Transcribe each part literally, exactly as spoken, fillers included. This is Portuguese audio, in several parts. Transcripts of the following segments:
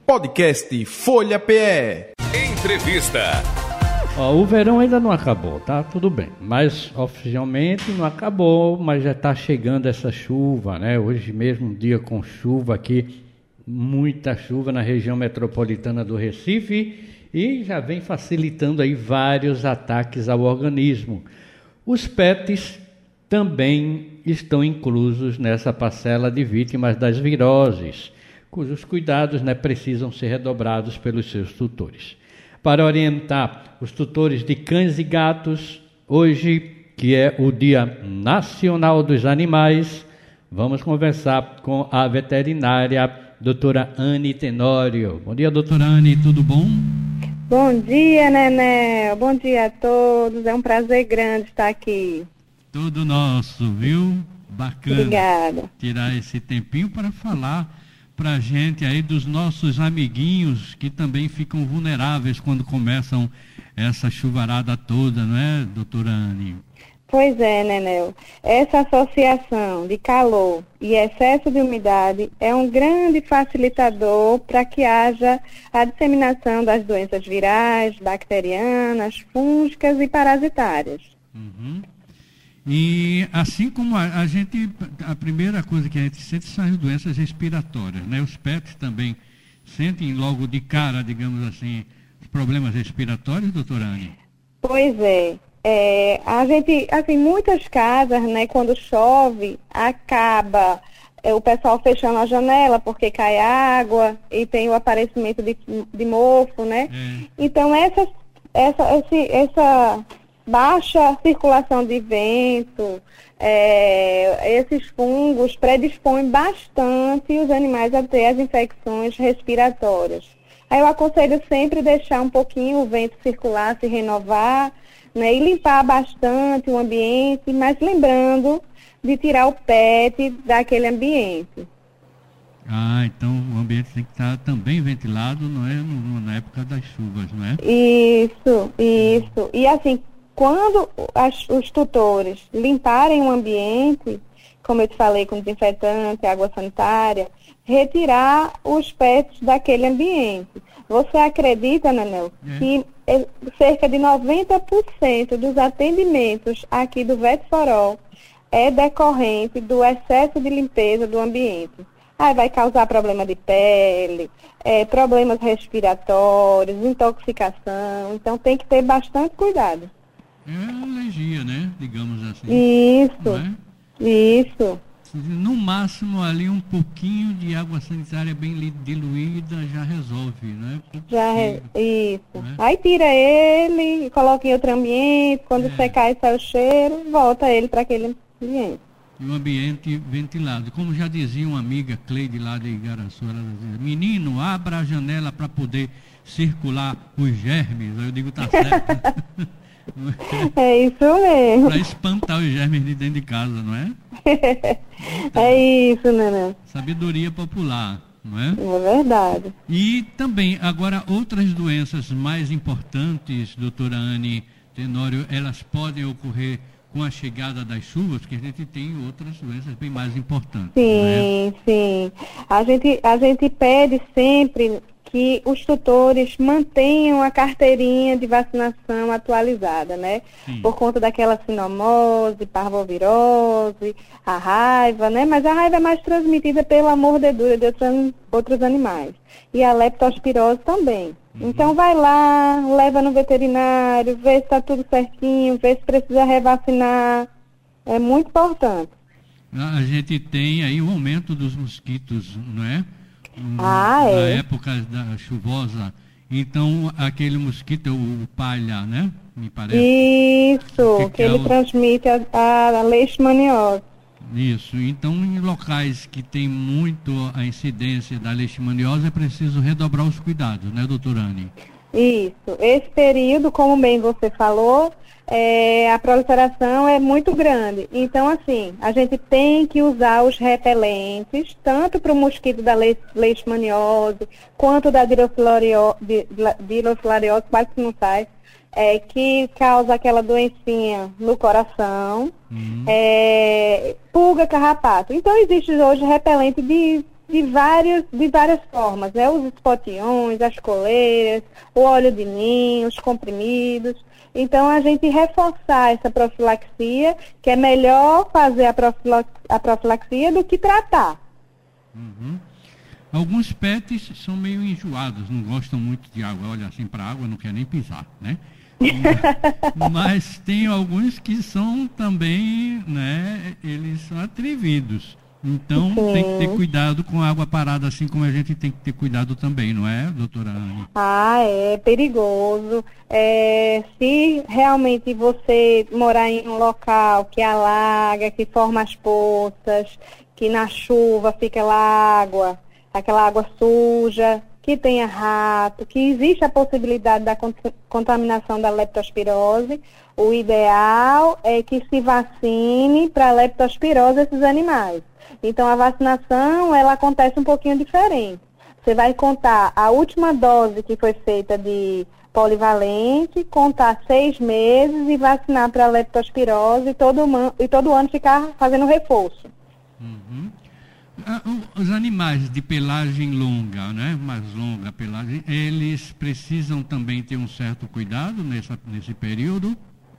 Podcast Folha P E. Entrevista. Ó, o verão ainda não acabou, tá? Tudo bem. Mas oficialmente não acabou, mas já está chegando essa chuva, né? Hoje mesmo um dia com chuva aqui, muita chuva na região metropolitana do Recife e já vem facilitando aí vários ataques ao organismo. Os pets também estão inclusos nessa parcela de vítimas das viroses, cujos cuidados, né, precisam ser redobrados pelos seus tutores. Para orientar os tutores de cães e gatos, hoje, que é o Dia Nacional dos Animais, vamos conversar com a veterinária doutora Anne Tenório. Bom dia, doutora Anne, tudo bom? Bom dia, Nenel. Bom dia a todos. É um prazer grande estar aqui. Tudo nosso, viu? Bacana. Obrigada. Tirar esse tempinho para falar para a gente aí dos nossos amiguinhos que também ficam vulneráveis quando começam essa chuvarada toda, não é, doutora Anne? Pois é, Nenel. Essa associação de calor e excesso de umidade é um grande facilitador para que haja a disseminação das doenças virais, bacterianas, fúngicas e parasitárias. Uhum. E assim como a, a gente, a primeira coisa que a gente sente são as doenças respiratórias, né? Os pets também sentem logo de cara, digamos assim, problemas respiratórios, doutora Anne? Pois é. É, a gente, assim, muitas casas, né, quando chove, acaba é, o pessoal fechando a janela porque cai água e tem o aparecimento de, de mofo, né? É. Então, essa, essa, esse, essa baixa circulação de vento, é, esses fungos predispõem bastante os animais a ter as infecções respiratórias. Aí eu aconselho sempre deixar um pouquinho o vento circular, se renovar, né, e limpar bastante o ambiente, mas lembrando de tirar o pet daquele ambiente. Ah, então o ambiente tem que estar também ventilado, não é, no, na época das chuvas, não é? Isso, isso. E assim, quando as, os tutores limparem o ambiente, como eu te falei, com desinfetante, água sanitária, retirar os pets daquele ambiente. Você acredita, Nenel, é. que cerca de noventa por cento dos atendimentos aqui do Vetforol é decorrente do excesso de limpeza do ambiente. Aí vai causar problema de pele, é, problemas respiratórios, intoxicação. Então tem que ter bastante cuidado. É alergia, né? Digamos assim. Isso, é? Isso. No máximo ali um pouquinho de água sanitária bem diluída já resolve, né? Porque, já re... Isso. Né? Aí tira ele, coloca em outro ambiente, quando é. secar e sai o cheiro, volta ele para aquele ambiente. E um ambiente ventilado. Como já dizia uma amiga, Cleide, lá de Igaraçu, ela dizia, menino, abra a janela para poder circular os germes. Aí eu digo, tá certo. É isso mesmo. Para espantar os germes de dentro de casa, não é? Então, é isso, Nenê. Sabedoria popular, não é? É verdade. E também, agora, outras doenças mais importantes, doutora Anne Tenório, elas podem ocorrer com a chegada das chuvas, porque a gente tem outras doenças bem mais importantes. Sim, não é? sim. A gente, a gente pede sempre que os tutores mantenham a carteirinha de vacinação atualizada, né? Sim. Por conta daquela sinomose, parvovirose, a raiva, né? Mas a raiva é mais transmitida pela mordedura de outros, outros animais. E a leptospirose também. Uhum. Então vai lá, leva no veterinário, vê se está tudo certinho, vê se precisa revacinar. É muito importante. A gente tem aí o aumento dos mosquitos, não é? Ah, na é. época da chuvosa, então aquele mosquito, o palha, né? Me parece. Isso, que, que, que ele é o... transmite a, a leishmaniose. Isso, então em locais que tem muito a incidência da leishmaniose é preciso redobrar os cuidados, né, doutora Anne? Isso, esse período, como bem você falou, é, a proliferação é muito grande. Então, assim, a gente tem que usar os repelentes, tanto para o mosquito da leishmaniose, quanto da dirofilariose, quase que não sai, é, que causa aquela doencinha no coração, uhum. é, pulga, carrapato. Então, existe hoje repelente de de, vários, de várias formas, né? Os espotiões, as coleiras, o óleo de ninho, os comprimidos. Então, a gente reforçar essa profilaxia, que é melhor fazer a, profilax, a profilaxia do que tratar. Uhum. Alguns pets são meio enjoados, não gostam muito de água, olha assim para a água, não quer nem pisar, né? Mas tem alguns que são também, né, eles são atrevidos. Então, sim, tem que ter cuidado com a água parada, assim como a gente tem que ter cuidado também, não é, doutora Anne? Ah, é perigoso. É, se realmente você morar em um local que alaga, que forma as poças, que na chuva fica lá água, aquela água suja, que tenha rato, que existe a possibilidade da contaminação da leptospirose, o ideal é que se vacine para a leptospirose esses animais. Então, a vacinação, ela acontece um pouquinho diferente. Você vai contar a última dose que foi feita de polivalente, contar seis meses e vacinar para a leptospirose e todo, e todo ano ficar fazendo reforço. Uhum. Os animais de pelagem longa, né, mais longa pelagem, eles precisam também ter um certo cuidado nessa, nesse período?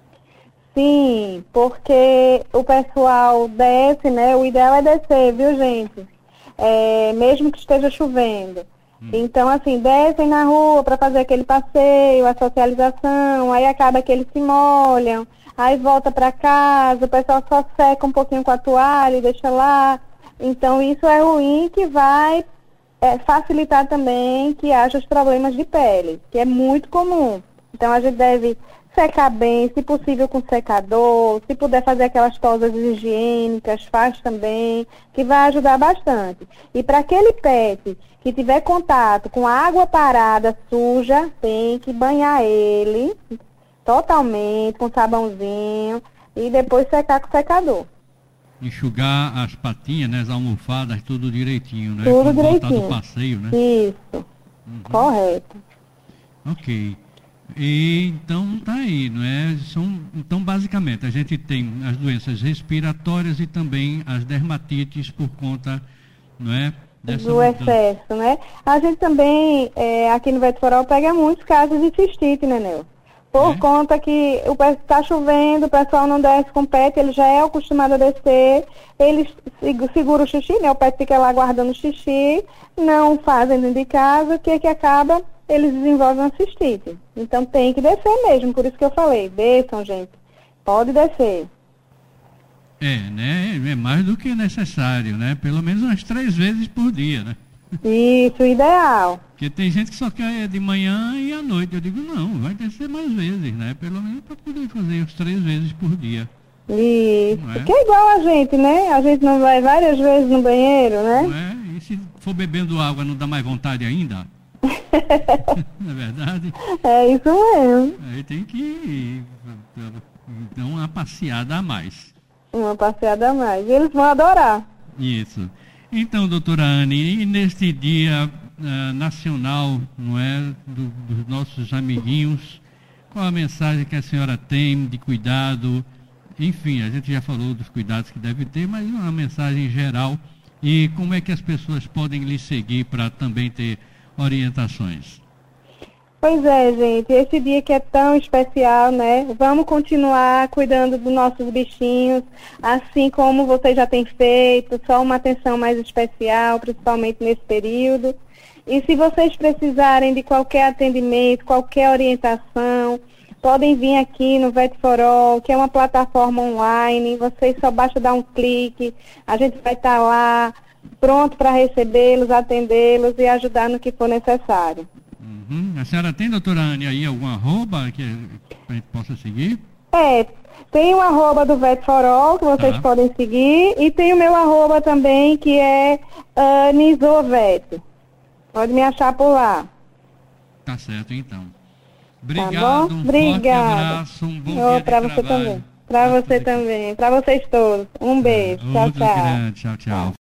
Sim, porque o pessoal desce, né? O ideal é descer, viu, gente? É, mesmo que esteja chovendo. Hum. Então, assim, descem na rua para fazer aquele passeio, a socialização, aí acaba que eles se molham, aí volta para casa, o pessoal só seca um pouquinho com a toalha e deixa lá. Então, isso é ruim, que vai é, facilitar também que haja os problemas de pele, que é muito comum. Então, a gente deve secar bem, se possível com secador, se puder fazer aquelas tosas higiênicas, faz também, que vai ajudar bastante. E para aquele pet que tiver contato com água parada suja, tem que banhar ele totalmente com sabãozinho e depois secar com secador. Enxugar as patinhas, né, as almofadas, tudo direitinho, né? Tudo direitinho. Do passeio, né? Isso, uhum. Correto. Ok. E, então, tá aí, não é? São, então, basicamente, a gente tem as doenças respiratórias e também as dermatites por conta, não é? Dessa do excesso, né? A gente também, é, aqui no Vetforal, pega muitos casos de cistite, né, Nel? Por é? conta que o está chovendo, o pessoal não desce com o pet, ele já é acostumado a descer, eles seguram o xixi, né? O pet fica lá guardando o xixi, não fazem dentro de casa, o que que acaba? Eles desenvolvem uma cistite. Então tem que descer mesmo, por isso que eu falei, desçam, gente, pode descer. É, né? É mais do que necessário, né? Pelo menos umas três vezes por dia, né? Isso, ideal. Porque tem gente que só quer de manhã e à noite. Eu digo, não, vai descer mais vezes, né? Pelo menos para poder fazer as três vezes por dia. Isso, é? Que é igual a gente, né? A gente não vai várias vezes no banheiro, né? Não é? E se for bebendo água, não dá mais vontade ainda? Não é verdade? É isso mesmo. Aí tem que dar uma passeada a mais. Uma passeada a mais. E eles vão adorar. Isso. Então, doutora Anne, e neste dia uh, nacional, não é, do, dos nossos amiguinhos, qual a mensagem que a senhora tem de cuidado? Enfim, a gente já falou dos cuidados que deve ter, mas uma mensagem geral. E como é que as pessoas podem lhe seguir para também ter orientações? Pois é, gente, esse dia que é tão especial, né? Vamos continuar cuidando dos nossos bichinhos, assim como vocês já têm feito, só uma atenção mais especial, principalmente nesse período. E se vocês precisarem de qualquer atendimento, qualquer orientação, podem vir aqui no Vet for All, que é uma plataforma online, vocês só basta dar um clique, a gente vai estar lá, pronto para recebê-los, atendê-los e ajudar no que for necessário. Uhum. A senhora tem, doutora Anne, aí algum arroba que a gente possa seguir? É, tem o arroba do Vet for All, que vocês ah. podem seguir, e tem o meu arroba também, que é Anisovet. Pode me achar por lá. Tá certo, então. Obrigado, tá bom? um Obrigado. forte abraço, um bom oh, dia pra de você trabalho. também. Para você também, para vocês todos. Um beijo. É, tchau, tchau. Grande. Tchau, tchau.